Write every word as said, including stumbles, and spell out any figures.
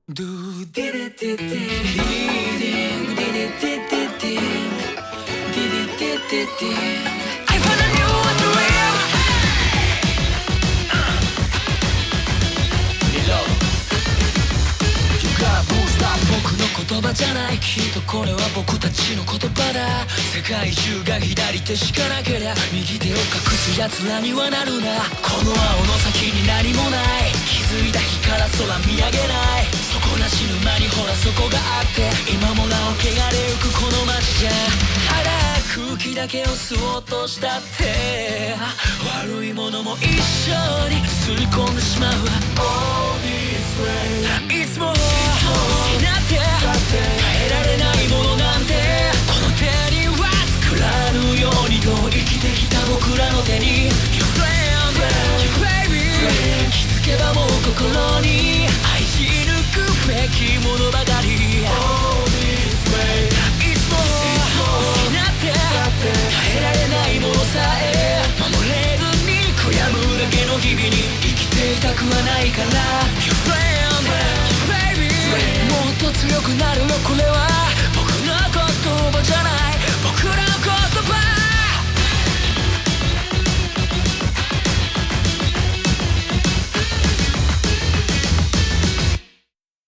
Do did it did it did it did it did it did it did it did it I wanna know what to live. Reload. You got boost up 僕の言葉じゃないきっとこれは僕たちの言葉だ世界中が左手しかなけりゃ右手を隠す奴らにはなるなこの青の先に何もない気づいた日から空見上げない底なし沼にほらそこがあって今もなお汚れゆくこの街じゃただ空気だけを吸おうとしたって悪いものも一緒に吸い込んでしまう All this way いつも気になって耐えられないものなんてこの手には作らぬようにと生きてきた僕らの手に Your friend, your baby 気づけばもう心に愛し抜くべきものばかり All this way いつも気になって耐えられないものさえ守れずに悔やむだけの日々に生きていたくはないから Your friend, your baby もっと強くなるよこの